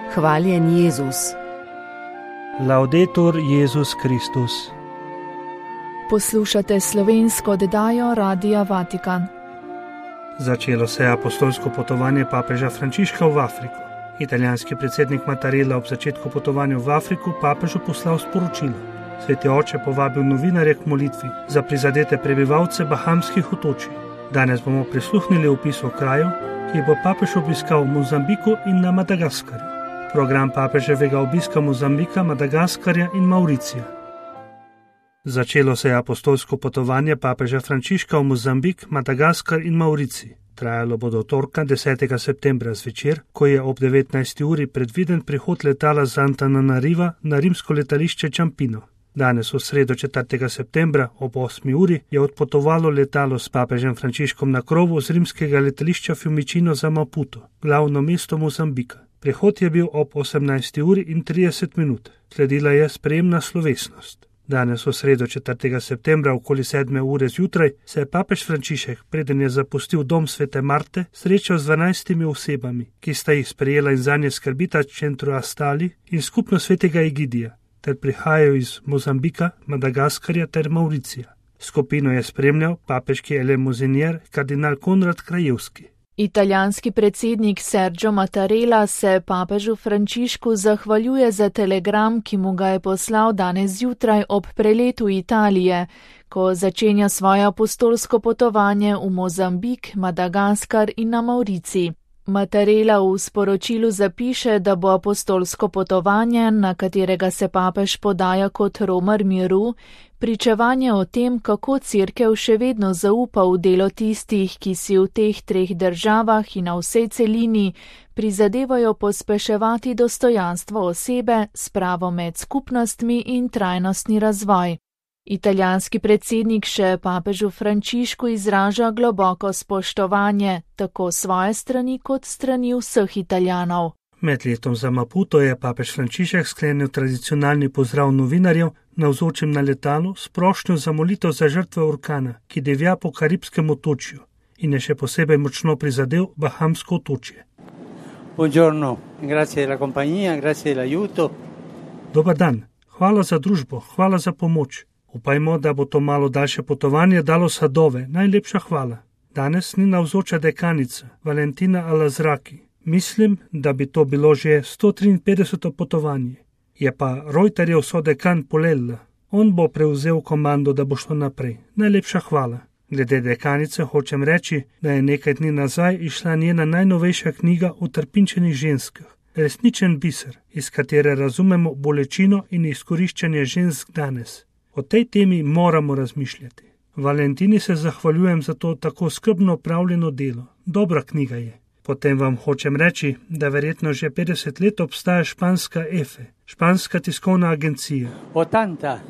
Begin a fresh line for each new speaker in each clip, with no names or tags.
Hvaljen Jezus.
Laudetur Jezus Kristus.
Poslušate slovensko oddajo Radia Vatikan.
Začelo se je apostolsko potovanje papeža Frančiška v Afriko. Italijanski predsednik Mattarella ob začetku potovanja v Afriko papežu poslal sporočilo. Sveti oče povabil novinarje k molitvi za prizadete prebivalce Bahamskih otočij. Danes bomo prisluhnili opisu krajev, ki bo papež obiskal v Mozambiku in na Madagaskarju. Program papeževega obiska Mozambika, Madagaskarja in Mauricija. Začelo se je apostolsko potovanje papeža Frančiška v Mozambik, Madagaskar in Mauricij. Trajalo bo do torka 10. septembra zvečer, ko je ob 19. uri predviden prihod letala z Antananariva na rimsko letališče Ciampino. Danes v sredo 4. septembra ob 8. uri je odpotovalo letalo s papežem Frančiškom na krovu z rimskega letališča Fiumicino za Maputo, glavno mesto Mozambika. Prihod je bil ob 18. uri in 30 minut. Sledila je sprejemna slovesnost. Danes v sredo 4. septembra okoli 7. ure zjutraj se je papež Frančišek, preden je zapustil dom svete Marte, srečal z 12 osebami, ki sta jih sprejela in zanje skrbita Centro Astali in skupno svetega Egidija, ter prihajajo iz Mozambika, Madagaskarja ter Mauricija. Skupino je spremljal papeški elemozinier kardinal Konrad Krajewski.
Italijanski predsednik Sergio Mattarella se papežu Frančišku zahvaljuje za telegram, ki mu ga je poslal danes zjutraj ob preletu Italije, ko začenja svoje apostolsko potovanje v Mozambik, Madagaskar in na Mauricij. Mattarella v sporočilu zapiše, da bo apostolsko potovanje, na katerega se papež podaja kot romar miru, pričevanje o tem, kako Cerkev še vedno zaupa v delo tistih, ki si v teh treh državah in na vsej celini prizadevajo pospeševati dostojanstvo osebe, spravo med skupnostmi in trajnostni razvoj. Italijanski predsednik še papežu Frančišku izraža globoko spoštovanje, tako svoje strani kot strani vseh Italijanov.
Med letom za Maputo je papež Frančišek sklenil tradicionalni pozdrav novinarjev navzočim na letalu s prošnjo za molitev za žrtve orkana, ki divja po Karibskem otočju in je še posebej močno prizadel Bahamsko otočje.
Buongiorno, grazie della compagnia, grazie dell'aiuto.
Dobar dan, hvala za družbo, hvala za pomoč. Upajmo, da bo to malo daljše potovanje dalo sadove, najlepša hvala. Danes ni navzoča dekanica, Valentina Alazraki. Mislim, da bi to bilo že 153. potovanje. Je pa Reuterjev sodekan Polella. On bo prevzel komando, da bo šlo naprej. Najlepša hvala. Glede dekanice hočem reči, da je nekaj dni nazaj išla njena najnovejša knjiga o trpinčenih ženskah. Resničen biser, iz katere razumemo bolečino in izkoriščanje žensk danes. O tej temi moramo razmišljati. Valentini se zahvaljujem za to tako skrbno opravljeno delo. Dobra knjiga je. Potem vam hočem reči, da verjetno že 50 let obstaja španska EFE, španska tiskovna agencija.
80.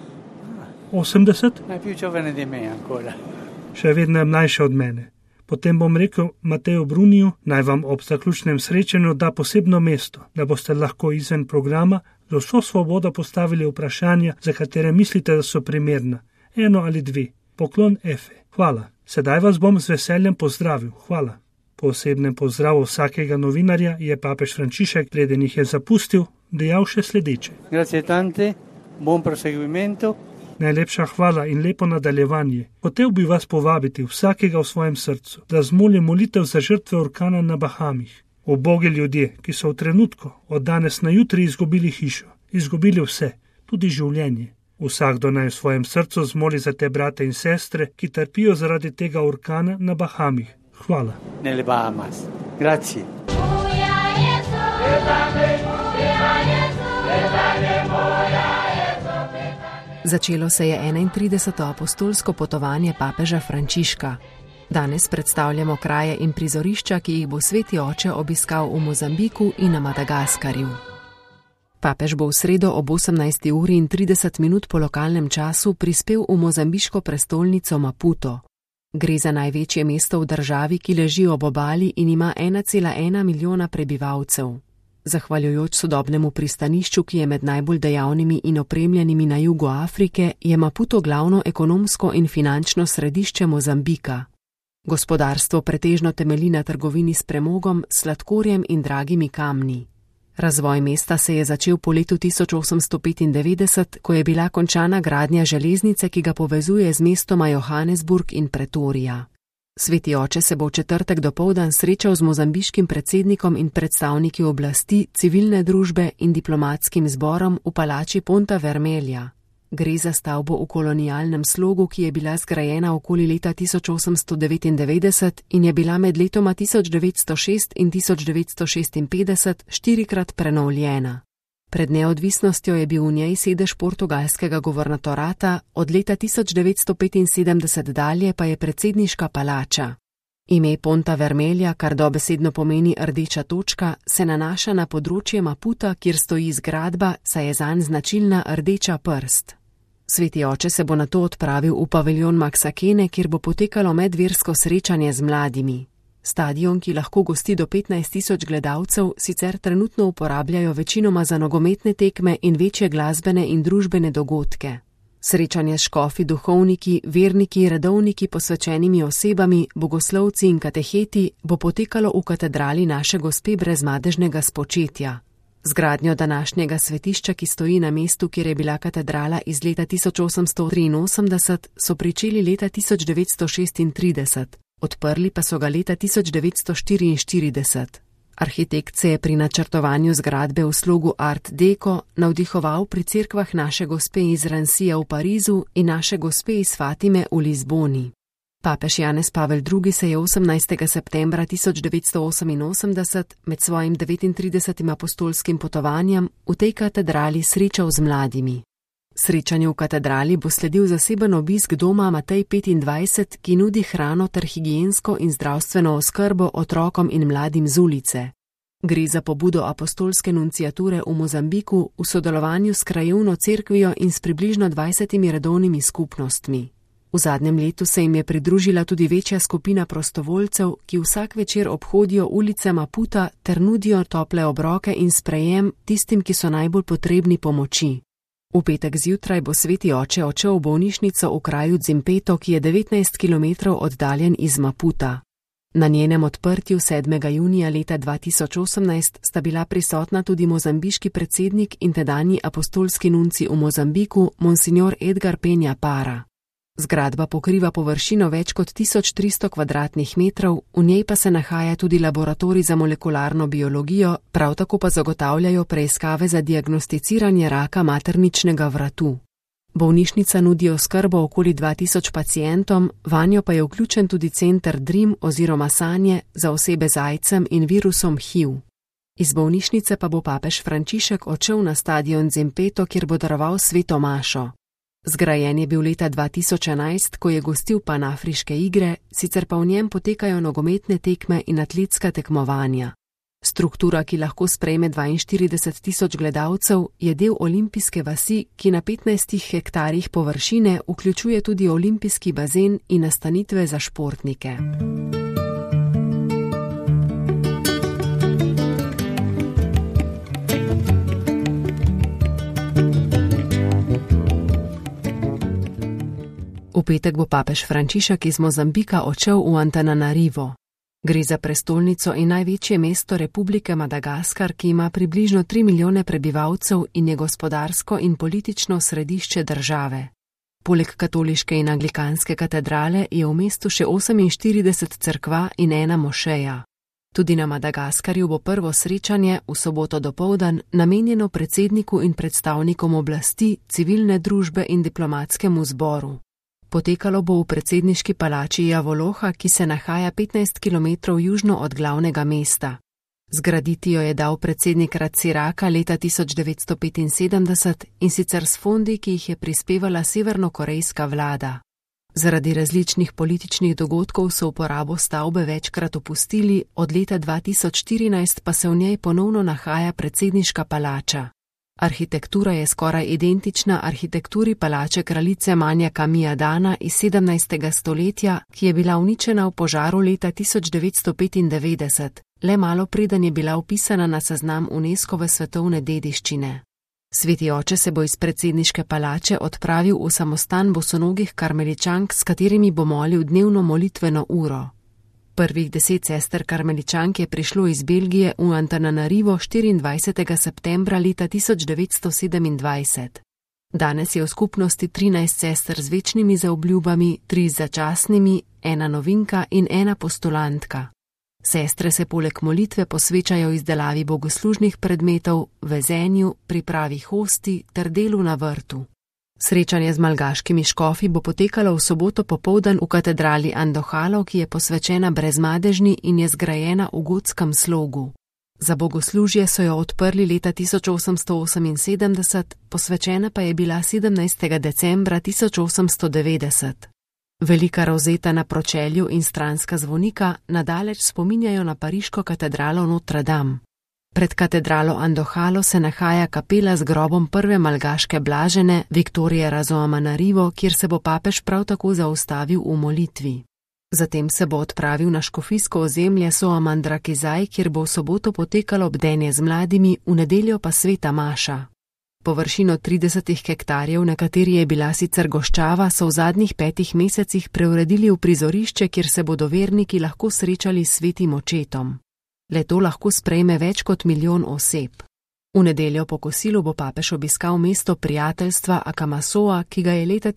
80?
Più giovane di me ancora.
Še vedno je mlajša od mene. Potem bom rekel Mateo Bruniju, naj vam ob zaključnem srečanju da posebno mesto, da boste lahko izven programa z vso svobodo postavili vprašanja, za katere mislite, da so primerna. 1 ali 2. Poklon EFE. Hvala. Sedaj vas bom z veseljem pozdravil. Hvala. Po osebnem pozdravu vsakega novinarja je papež Frančišek, preden jih je zapustil, dejal še sledeče.
Grazie tante, buon proseguimento.
Najlepša hvala in lepo nadaljevanje. Hotel bi vas povabiti vsakega v svojem srcu, da zmoli molitev za žrtve orkana na Bahamih. Ubogi ljudje, ki so v trenutku od danes na jutri izgubili hišo, izgubili vse, tudi življenje. Vsakdo naj v svojem srcu zmoli za te brate in sestre, ki trpijo zaradi tega orkana na Bahamih. Hvala.
Nelle Bahamas. Grazie.
Začelo se je 31. apostolsko potovanje papeža Frančiška. Danes predstavljamo kraje in prizorišča, ki jih bo sveti oče obiskal v Mozambiku in na Madagaskarju. Papež bo v sredo ob 18. uri in 30 minut po lokalnem času prispel v mozambiško prestolnico Maputo. Gre za največje mesto v državi, ki leži ob obali in ima 1,1 milijona prebivalcev. Zahvaljujoč sodobnemu pristanišču, ki je med najbolj dejavnimi in opremljenimi na jugu Afrike, je Maputo glavno ekonomsko in finančno središče Mozambika. Gospodarstvo pretežno temelji na trgovini s premogom, sladkorjem in dragimi kamni. Razvoj mesta se je začel po letu 1895, ko je bila končana gradnja železnice, ki ga povezuje z mestoma Johannesburg in Pretorija. Sveti oče se bo v četrtek dopoldan srečal z mozambiškim predsednikom in predstavniki oblasti, civilne družbe in diplomatskim zborom v palači Ponta Vermelha. Gre za stavbo v kolonialnem slogu, ki je bila zgrajena okoli leta 1899 in je bila med letoma 1906 in 1956 štirikrat prenovljena. Pred neodvisnostjo je bil v njej sedež portugalskega guvernatorata, od leta 1975 dalje pa je predsedniška palača. Ime Ponta Vermelha, kar dobesedno pomeni rdeča točka, se nanaša na področje Maputa, kjer stoji zgradba, saj je zanj značilna rdeča prst. Sveti oče se bo nato odpravil v paviljon Maksakene, kjer bo potekalo medversko srečanje z mladimi. Stadion, ki lahko gosti do 15.000 gledalcev, sicer trenutno uporabljajo večinoma za nogometne tekme in večje glasbene in družbene dogodke. Srečanje s škofi, duhovniki, verniki, redovniki, posvečenimi osebami, bogoslovci in kateheti bo potekalo v katedrali Naše Gospe brezmadežnega spočetja. Zgradnjo današnjega svetišča, ki stoji na mestu, kjer je bila katedrala iz leta 1883, so pričeli leta 1936, odprli pa so ga leta 1944. Arhitekt se je pri načrtovanju zgradbe v slogu Art Deco navdihoval pri cerkvah Naše Gospe iz Ransija v Parizu in Naše Gospe iz Fatime v Lizboni. Papež Janez Pavel II. Se je 18. septembra 1988 med svojim 39. apostolskim potovanjem v tej katedrali srečal z mladimi. Srečanju v katedrali bo sledil zaseben obisk doma Matej 25, ki nudi hrano ter higiensko in zdravstveno oskrbo otrokom in mladim z ulice. Gre za pobudo apostolske nunciature v Mozambiku v sodelovanju s krajevno cerkvijo in s približno 20 redovnimi skupnostmi. V zadnjem letu se jim je pridružila tudi večja skupina prostovoljcev, ki vsak večer obhodijo ulice Maputa ter nudijo tople obroke in sprejem tistim, ki so najbolj potrebni pomoči. V petek zjutraj bo sveti oče odšel v bolnišnico v kraju Zimpeto, ki je 19 km oddaljen iz Maputa. Na njenem odprtju 7. junija leta 2018 sta bila prisotna tudi mozambiški predsednik in tedanji apostolski nunci v Mozambiku, monsignor Edgar Penja Para. Zgradba pokriva površino več kot 1300 kvadratnih metrov, v njej pa se nahaja tudi laboratorij za molekularno biologijo, prav tako pa zagotavljajo preiskave za diagnosticiranje raka materničnega vratu. Bolnišnica nudi oskrbo okoli 2000 pacientom, vanjo pa je vključen tudi center Dream oziroma Sanje za osebe z AIDS-em in virusom HIV. Iz bolnišnice pa bo papež Frančišek odšel na stadion Zimpeto, kjer bo daroval sveto mašo. Zgrajen je bil leta 2011, ko je gostil panafriške igre, sicer pa v njem potekajo nogometne tekme in atletska tekmovanja. Struktura, ki lahko sprejme 42.000 gledalcev, je del olimpijske vasi, ki na 15 hektarjih površine vključuje tudi olimpijski bazen in nastanitve za športnike. V petek bo papež Frančišek iz Mozambika odšel v Antananarivo. Gre za prestolnico in največje mesto Republike Madagaskar, ki ima približno 3 milijone prebivalcev in je gospodarsko in politično središče države. Poleg katoliške in anglikanske katedrale je v mestu še 48 cerkva in ena mošeja. Tudi na Madagaskarju bo prvo srečanje v soboto dopoldan namenjeno predsedniku in predstavnikom oblasti, civilne družbe in diplomatskemu zboru. Potekalo bo v predsedniški palači Javoloha, ki se nahaja 15 km južno od glavnega mesta. Zgraditi jo je dal predsednik Ratsiraka leta 1975 in sicer s fondi, ki jih je prispevala severnokorejska vlada. Zaradi različnih političnih dogodkov so uporabo stavbe večkrat opustili, od leta 2014 pa se v njej ponovno nahaja predsedniška palača. Arhitektura je skoraj identična arhitekturi palače kraljice Manja Kamijadana iz 17. stoletja, ki je bila uničena v požaru leta 1995, le malo preden je bila vpisana na seznam UNESCOve svetovne dediščine. Sveti oče se bo iz predsedniške palače odpravil v samostan bosonogih karmeličank, s katerimi bo molil dnevno molitveno uro. Prvih 10 sester karmeličank je prišlo iz Belgije v Antananarivo 24. septembra leta 1927. Danes je v skupnosti 13 sester z večnimi zaobljubami, 3 začasnimi, 1 novinka in 1 postulantka. Sestre se poleg molitve posvečajo izdelavi bogoslužnih predmetov, vezenju, pripravi hosti ter delu na vrtu. Srečanje z malgaškimi škofi bo potekalo v soboto popoldan v katedrali Andohalov, ki je posvečena Brezmadežni in je zgrajena v gotskem slogu. Za bogoslužje so jo odprli leta 1878, posvečena pa je bila 17. decembra 1890. Velika rozeta na pročelju in stranska zvonika nadaleč spominjajo na pariško katedralo Notre Dame. Pred katedralo Andohalo se nahaja kapela z grobom prve malgaške blažene Viktorije Razoamanarivo, kjer se bo papež prav tako zaustavil v molitvi. Zatem se bo odpravil na škofijsko ozemlje Soamandrakizaj, kjer bo v soboto potekalo bdenje z mladimi, v nedeljo pa sveta maša. Površino 30 hektarjev, na kateri je bila sicer goščava, so v zadnjih 5 mesecih preuredili v prizorišče, kjer se bodo verniki lahko srečali s svetim očetom. Le-to lahko sprejme več kot 1 milijon oseb. V nedeljo po kosilu bo papež obiskal mesto prijateljstva Akamasoa, ki ga je leta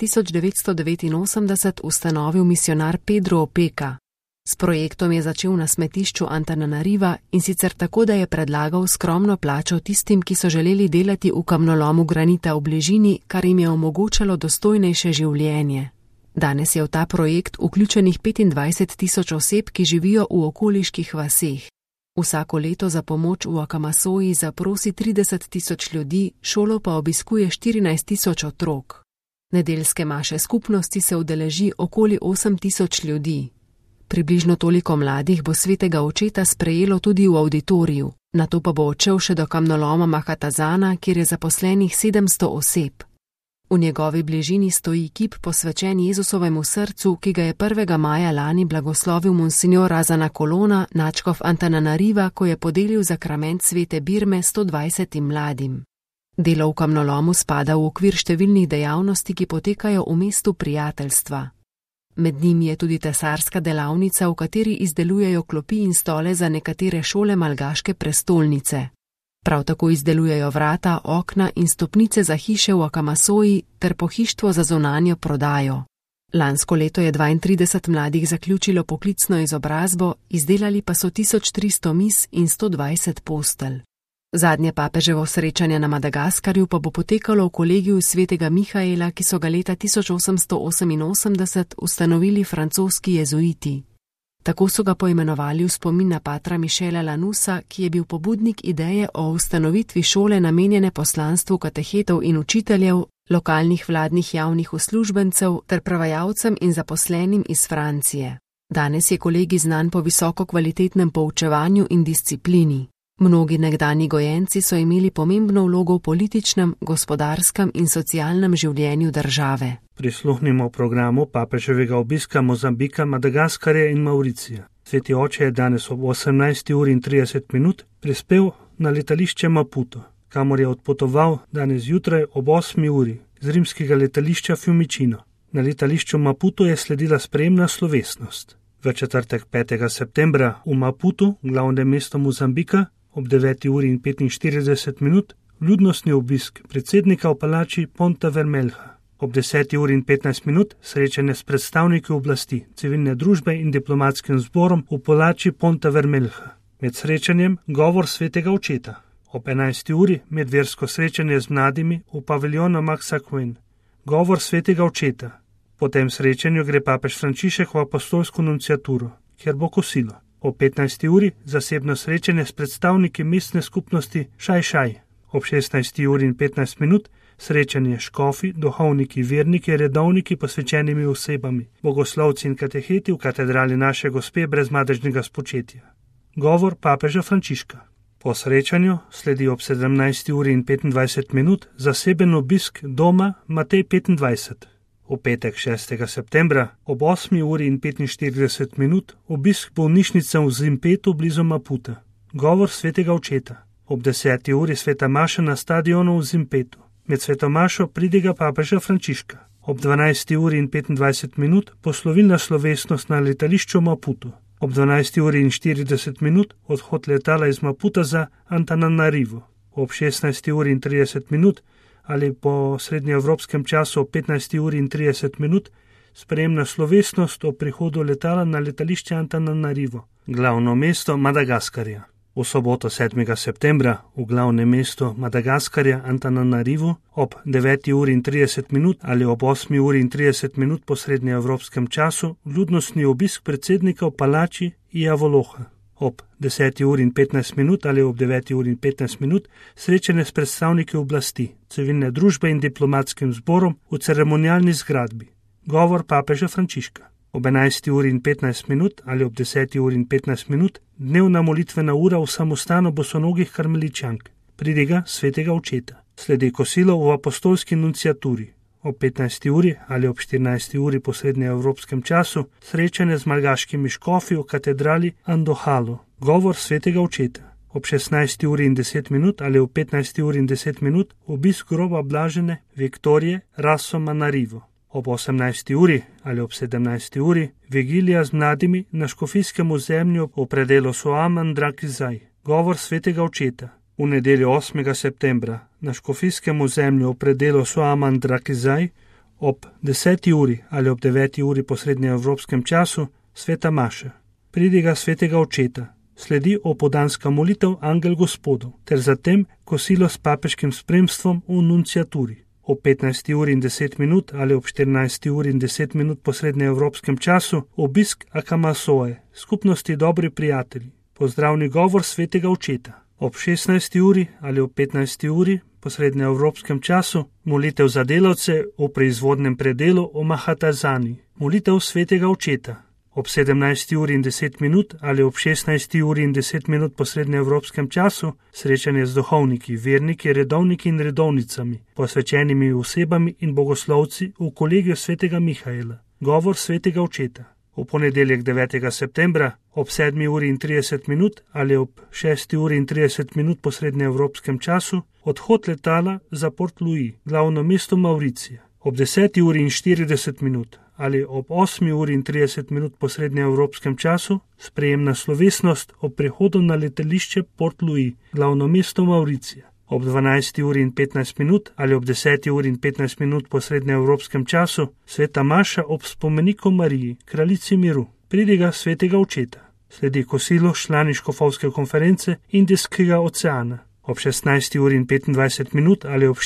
1989 ustanovil misionar Pedro Opeka. S projektom je začel na smetišču Antananariva in sicer tako, da je predlagal skromno plačo tistim, ki so želeli delati v kamnolomu granita v bližini, kar jim je omogočalo dostojnejše življenje. Danes je v ta projekt vključenih 25.000 oseb, ki živijo v okoliških vaseh. Vsako leto za pomoč v Akamasoji zaprosi 30.000 ljudi, šolo pa obiskuje 14.000 otrok. Nedeljske maše skupnosti se udeleži okoli 8.000 ljudi. Približno toliko mladih bo svetega očeta sprejelo tudi v auditoriju, nato pa bo odšel še do kamnoloma Mahatazana, kjer je zaposlenih 700 oseb. V njegovi bližini stoji kip posvečen Jezusovemu srcu, ki ga je 1. maja lani blagoslovil monsignor Razana Kolona, nadškof Antananariva, ko je podelil zakrament svete birme 120 mladim. Delo v kamnolomu spada v okvir številnih dejavnosti, ki potekajo v mestu prijateljstva. Med njimi je tudi tesarska delavnica, v kateri izdelujejo klopi in stole za nekatere šole malgaške prestolnice. Prav tako izdelujejo vrata, okna in stopnice za hiše v Akamasoji ter pohištvo za zunanjo prodajo. Lansko leto je 32 mladih zaključilo poklicno izobrazbo, izdelali pa so 1300 miz in 120 postelj. Zadnje papeževo srečanje na Madagaskarju pa bo potekalo v kolegiju svetega Mihaela, ki so ga leta 1888 ustanovili francoski jezuiti. Tako so ga poimenovali v spomin na patra Mišela Lanusa, ki je bil pobudnik ideje o ustanovitvi šole namenjene poslanstvu katehetov in učiteljev, lokalnih vladnih javnih uslužbencev ter prevajalcem in zaposlenim iz Francije. Danes je kolegij znan po visoko kvalitetnem poučevanju in disciplini. Mnogi nekdanji gojenci so imeli pomembno vlogo v političnem, gospodarskem in socialnem življenju države.
Prisluhnimo programu papeževega obiska Mozambika, Madagaskarja in Mauricija. Sveti oče je danes ob 18:30 prispel na letališče Maputo, kamor je odpotoval danes zjutraj ob 8 uri z rimskega letališča Fiumicino. Na letališču Maputo je sledila sprejemna slovesnost. V četrtek 5. septembra v Maputu, glavnem mestu Mozambika, ob 9:45 vljudnostni obisk predsednika v palači Ponta Vermelha. Ob 10:15 srečanje s predstavniki oblasti, civilne družbe in diplomatskim zborom v palači Ponta Vermelha. Med srečanjem govor svetega očeta. Ob 11. uri medversko srečanje z mladimi v paviljonu Maxa Quinn. Govor svetega očeta. Po tem srečanju gre papež Frančišek v apostolsko nunciaturo, kjer bo kosilo. Ob 15. uri zasebno srečanje s predstavniki mestne skupnosti Šaj. Ob 16:15 srečanje škofi, duhovniki, verniki, redovniki posvečenimi osebami, bogoslovci in kateheti v katedrali Naše Gospe Brezmadežnega spočetja. Govor papeža Frančiška. Po srečanju sledi ob 17:25 zaseben obisk doma Matej 25. V petek 6. septembra ob 8:45 obisk bolnišnice v Zimpetu blizu Maputa. Govor svetega očeta. Ob 10. uri sveta maša na stadionu v Zimpetu. Med sveto mašo pridiga papeža Frančiška. Ob 12:25 poslovilna slovesnost na letališču Maputu. Ob 12:40 odhod letala iz Maputa za Antananarivo. Ob 16:30 ali po srednjeevropskem času ob 15:30 sprejemna slovesnost o prihodu letala na letališče Antananarivo, glavno mesto Madagaskarja. V soboto 7. septembra v glavnem mestu Madagaskarja Antananarivu ob 9:30 ali ob 8:30 po srednjeevropskem času ljudnostni obisk predsednika v palači Iavoloha. Ob 10:15 ali ob 9:15 srečanje s predstavniki oblasti, civilne družbe in diplomatskim zborom v ceremonialni zgradbi. Govor papeža Frančiška. Ob 11:15 ali ob 10:15 dnevna molitvena ura v samostanu bosonogih karmeličank, pridiga svetega očeta. Sledi kosilo v apostolski nunciaturi. Ob 15. ali ob 14. po srednjeevropskem času srečanje z malgaškimi škofi v katedrali Andohalo. Govor svetega očeta. Ob 16:10 ali ob 15:10 obisk groba blažene Viktorije Rassomanarivo. Ob 18. ali ob 17. vigilija z mladimi na škofijskem ozemlju v predelu Soaman Drakizaj. Govor svetega očeta. V nedeljo 8. septembra na škofijskem ozemlju v predelu Soaman Drakizaj ob 10. ali ob 9. po srednjeevropskem času sveta maša. Pridiga svetega očeta. Sledi opodanska molitev Angel Gospodov ter zatem kosilo s papeškim spremstvom v nunciaturi. Ob 15:10 ali ob 14:10 po srednjeevropskem času obisk Akamasoe, skupnosti dobri prijatelji, pozdravni govor svetega očeta. Ob 16. ali ob 15. po srednjeevropskem času molitev za delavce v proizvodnem predelu o Mahatazani, molitev svetega očeta. Ob 17:10 ali ob 16:10 po srednjeevropskem času srečanje z duhovniki, verniki, redovniki in redovnicami, posvečenimi osebami in bogoslovci v kolegiju svetega Mihaela. Govor svetega očeta. V ponedeljek 9. septembra ob 7:30 ali ob 6:30 po srednjeevropskem času odhod letala za Port Louis, glavno mesto Mauricija. Ob 10:40 ali ob 8:30 po srednjeevropskem času sprejemna slovesnost o prihodu na letališče Port Louis, glavno mesto Mauricija. Ob 12:15 ali ob 10:15 po srednjeevropskem času sveta maša ob spomeniku Mariji, kraljici miru, pridiga svetega očeta. Sledi kosilo člani škofovske konference Indijskega oceana. Ob 16:25 ali ob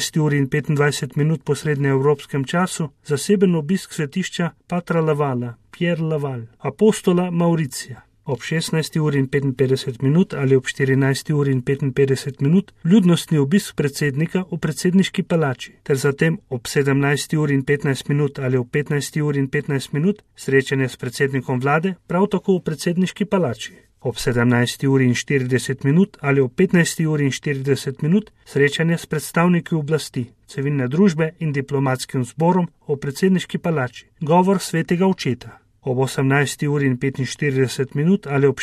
14:25 po srednjeevropskem času zaseben obisk svetišča Patra Lavala, Pierre Laval, apostola Mauricija. Ob 16:55 ali ob 14:55 ljudnostni obisk predsednika v predsedniški palači, ter zatem ob 17:15 ali ob 15:15 srečanje s predsednikom vlade, prav tako v predsedniški palači. Ob 17:40 ali ob 15:40 srečanje s predstavniki oblasti, civilne družbe in diplomatskim zborom v predsedniški palači. Govor svetega očeta. Ob 18:45 ali ob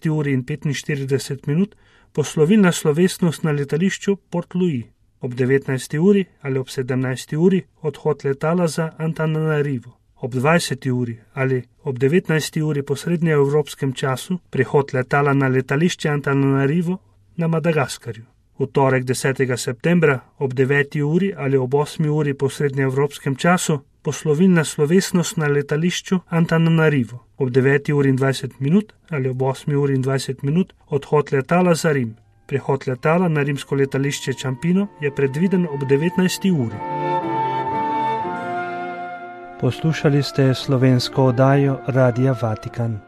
16:45 poslovilna slovesnost na letališču Port Louis. Ob 19. ali ob 17. odhod letala za Antananarivo. Ob 20. ali ob 19. po srednjeevropskem času prihod letala na letališče Antananarivo na Madagaskarju. V torek 10. septembra ob 9. ali ob 8. po srednjeevropskem času poslovilna slovesnost na letališču Antananarivo. Ob 9:20 ali ob 8:20 odhod letala za Rim. Prihod letala na rimsko letališče Ciampino je predviden ob 19.
Poslušali ste slovensko oddajo Radia Vatikan.